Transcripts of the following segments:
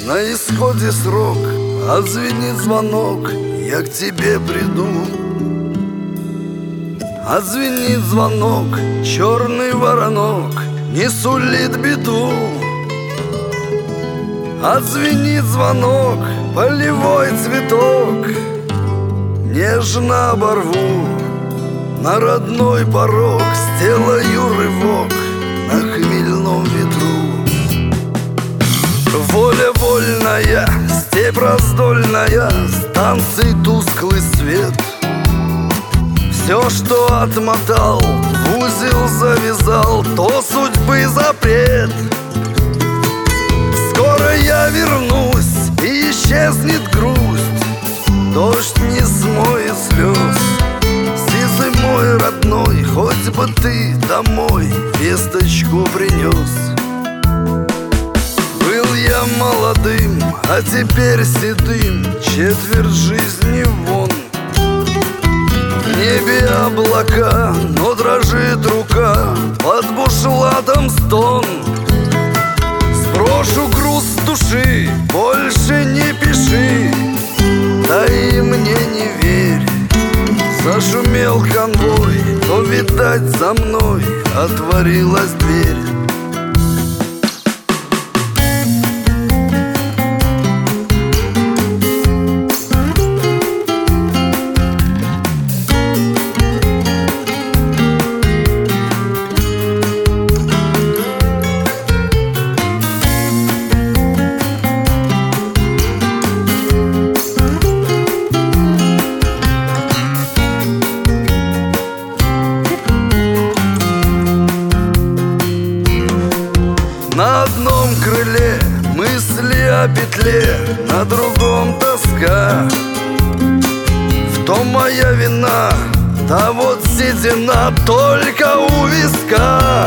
на исходе срок, отзвенит звонок, я к тебе приду. Отзвенит звонок, черный воронок не сулит беду. Отзвенит звонок, полевой цветок нежно оборву. На родной порог сделаю рывок на хмельном ветру. Воля вольная, степь раздольная, станций тусклый свет. Все, что отмотал, в узел завязал, то судьбы запрет. Скоро я вернусь, и исчезнет грусть, дождь не смоет слез. Сизый мой родной, хоть бы ты домой весточку принес. Был я молодым, а теперь седым, четверть жизни вон. В небе облака, но дрожит рука, под бушлатом стон. Сброшу груз с души, больше не пиши, да и мне не верь. Зашумел конвой, то, видать, за мной отворилась дверь. На одном крыле мысли о петле, на другом тоска. В том моя вина, да вот седина только у виска.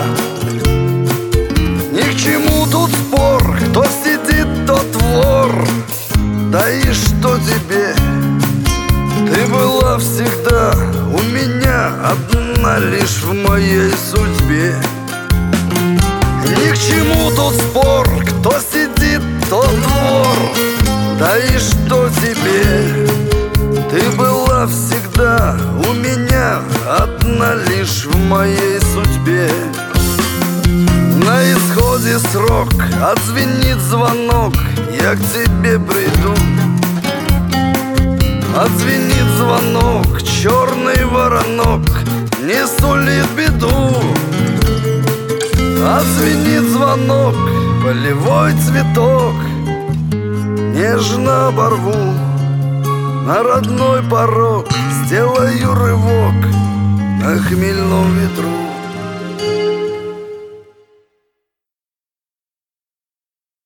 Ни к чему тут спор, кто сидит, тот вор. Да и что тебе? Ты была всегда у меня одна лишь в моей судьбе. Ни к чему тут спор, кто сидит, тот вор. Да и что тебе? Ты была всегда у меня одна лишь в моей судьбе. На исходе срок, отзвенит звонок, я к тебе приду. Отзвенит звонок, черный воронок не сулит беду. Отзвенит звонок, полевой цветок нежно оборву. На родной порог сделаю рывок на хмельном ветру.